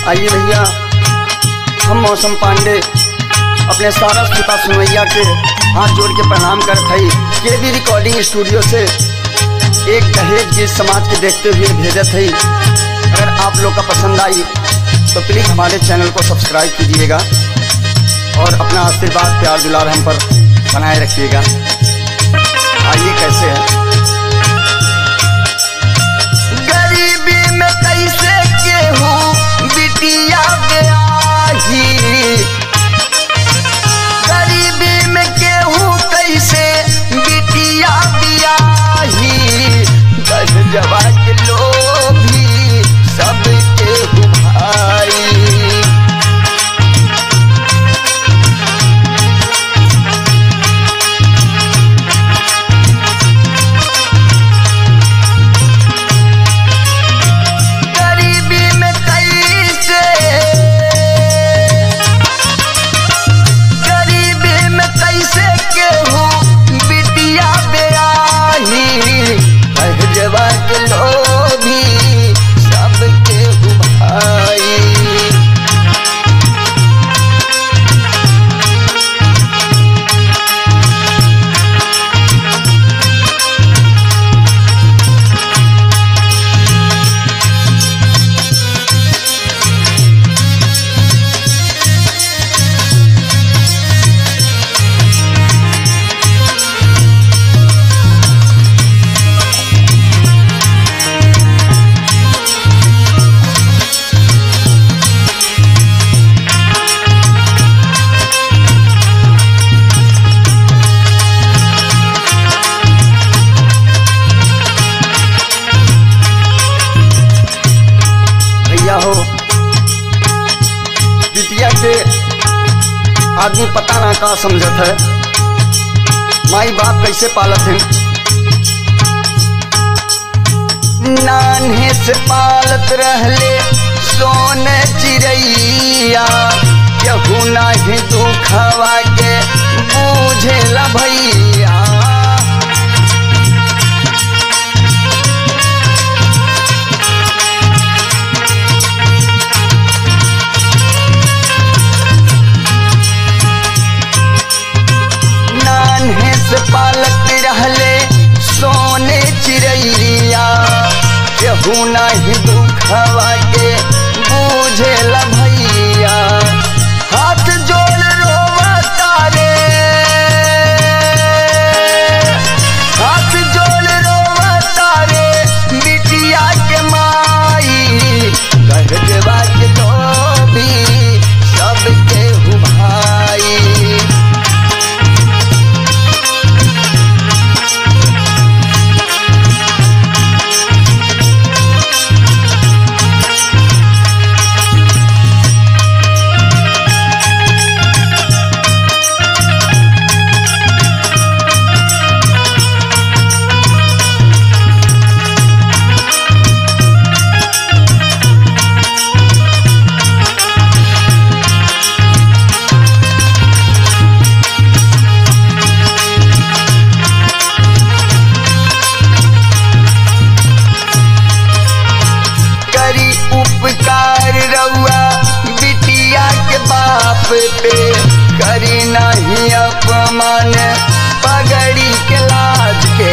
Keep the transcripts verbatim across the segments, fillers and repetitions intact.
आइए भैया, हम मौसम पांडे अपने सारा श्रोता सुनैया के हाथ जोड़ के प्रणाम करत हई। के भी रिकॉर्डिंग स्टूडियो से एक दहेज गीत समाज के देखते हुए भेजत हई। अगर आप लोग का पसंद आई तो प्लीज़ हमारे चैनल को सब्सक्राइब कीजिएगा और अपना आशीर्वाद प्यार दुलार हम पर बनाए रखिएगा। आइए कैसे है। गरीबी में कैसे केहूँ बिटिया ब्याही, गरीबी में केहूँ कैसे बिटिया ब्याही, दहेजवा के लोभी सब केहूँ भाई। बिटिया के आदमी पता ना का समझत है, माई बाप कैसे पालत है। नान्हे से पालत रहले सोन चिड़ैया, केहू नाही दुखवा के बूझेला भैया। पालत रहले सोने चिड़ैया, केहू नाही दुखवा के बूझेला भैया। हाथ जोड़ रोवता रे, हाथ जोड़ रोवता रे बिटिया के माई, दहेजवा के लोभी सब केहू भाई। उपकार रउआ बिटिया के बाप पे, करी नहीं अपमान पगड़ी के लाज के।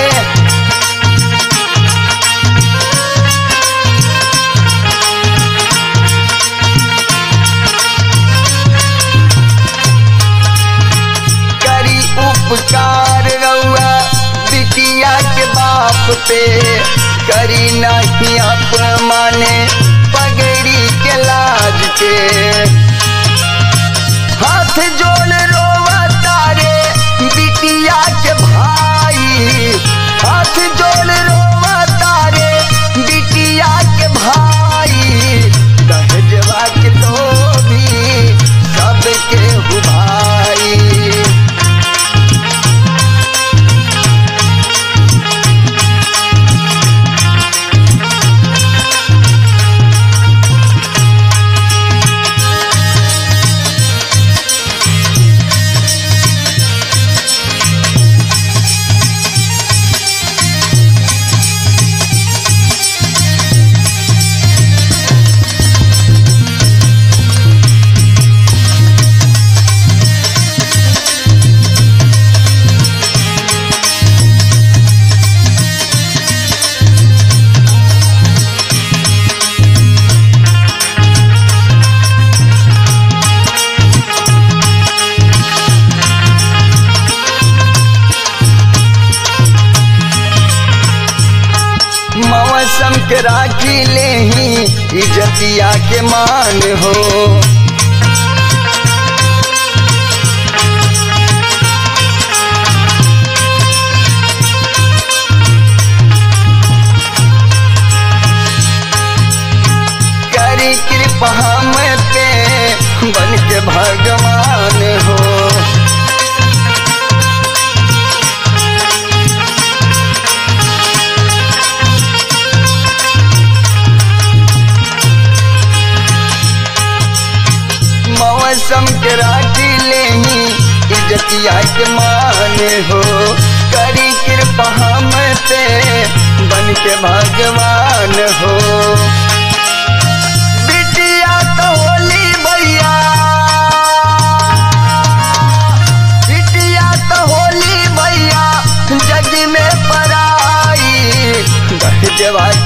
करी उपकार रउआ बिटिया के बाप पे, करी नहीं अपमान पगड़ी के लाज के। हाथ जोड़ रोवता रे बिटिया के भाई, हाथ जोड़ रोवता रे बिटिया के भाई, दहेजवा के लोभी सब केहू भाई। मौसम के राखी ले ही इज्जतिया के मान हो। करी कृपा हम पे बन के भगवान हो। मौसम के राखी ले ही इज्जतिया के मान हो। करी कृपा हम पे बन के भगवान हो। बिटिया तो होली भैया, बिटिया तो होली भैया जग में पराई। दहेजवा